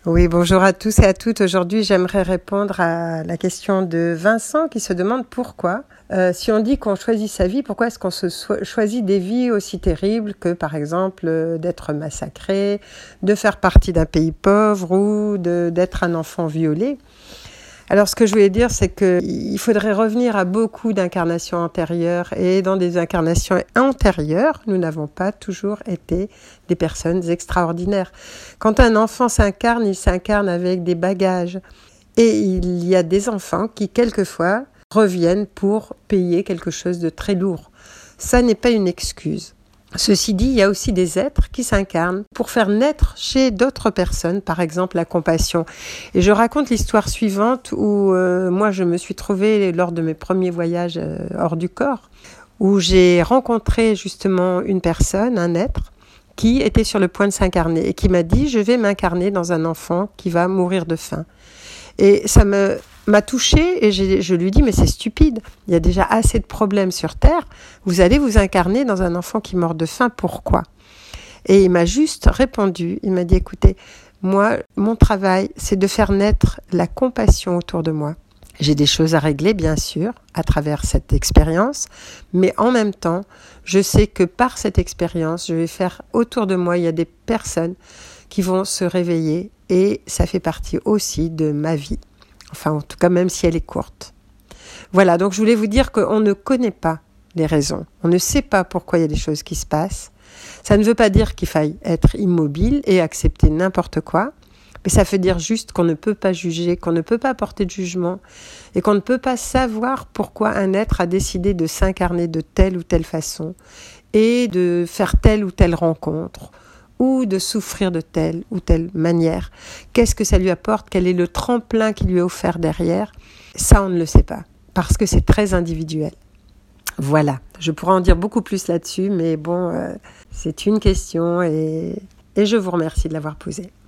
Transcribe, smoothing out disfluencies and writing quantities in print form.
Oui, bonjour à tous et à toutes. Aujourd'hui, j'aimerais répondre à la question de Vincent qui se demande pourquoi, si on dit qu'on choisit sa vie, pourquoi est-ce qu'on choisit des vies aussi terribles que, par exemple, d'être massacré, de faire partie d'un pays pauvre ou d'être un enfant violé. Alors, ce que je voulais dire, c'est qu'il faudrait revenir à beaucoup d'incarnations antérieures. Et dans des incarnations antérieures, nous n'avons pas toujours été des personnes extraordinaires. Quand un enfant s'incarne, il s'incarne avec des bagages. Et il y a des enfants qui, quelquefois, reviennent pour payer quelque chose de très lourd. Ça n'est pas une excuse. Ceci dit, il y a aussi des êtres qui s'incarnent pour faire naître chez d'autres personnes, par exemple la compassion. Et je raconte l'histoire suivante où moi je me suis trouvée lors de mes premiers voyages hors du corps, où j'ai rencontré justement une personne, un être, qui était sur le point de s'incarner et qui m'a dit « je vais m'incarner dans un enfant qui va mourir de faim ». Et ça m'a touchée et je lui dis mais c'est stupide, il y a déjà assez de problèmes sur Terre, vous allez vous incarner dans un enfant qui meurt de faim, pourquoi ? Et il m'a juste répondu, il m'a dit écoutez, moi mon travail c'est de faire naître la compassion autour de moi. J'ai des choses à régler bien sûr à travers cette expérience, mais en même temps je sais que par cette expérience je vais faire autour de moi, il y a des personnes qui vont se réveiller et ça fait partie aussi de ma vie. Enfin, en tout cas, même si elle est courte. Voilà, donc je voulais vous dire qu'on ne connaît pas les raisons. On ne sait pas pourquoi il y a des choses qui se passent. Ça ne veut pas dire qu'il faille être immobile et accepter n'importe quoi, mais ça veut dire juste qu'on ne peut pas juger, qu'on ne peut pas porter de jugement et qu'on ne peut pas savoir pourquoi un être a décidé de s'incarner de telle ou telle façon et de faire telle ou telle rencontre ou de souffrir de telle ou telle manière. Qu'est-ce que ça lui apporte ? Quel est le tremplin qui lui est offert derrière ? Ça, on ne le sait pas, parce que c'est très individuel. Voilà, je pourrais en dire beaucoup plus là-dessus, mais bon, c'est une question et je vous remercie de l'avoir posée.